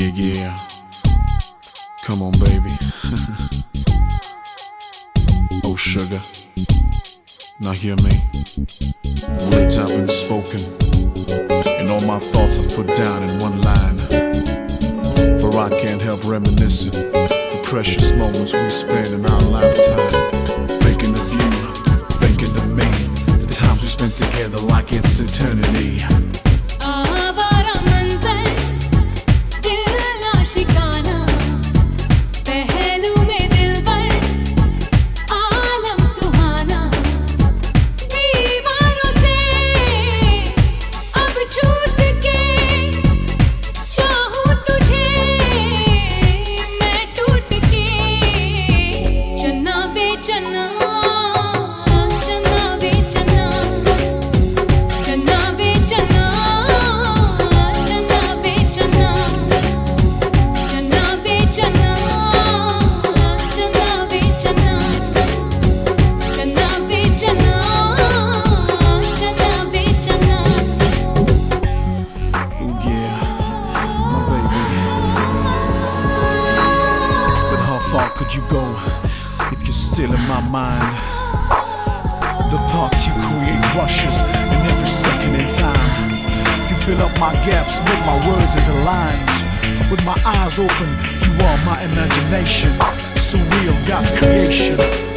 Yeah, yeah. Come on, baby. Oh, sugar. Now hear me. Words have been spoken, and all my thoughts are put down in one line. For I can't help reminiscing the precious moments we spent in our lifetime. Thinking of you, thinking of me, the times we spent together like it's eternity. Far could you go if you're still in my mind? The thoughts you create rushes in every second in time. You fill up my gaps, make my words into lines. With my eyes open, you are my imagination, surreal God's creation.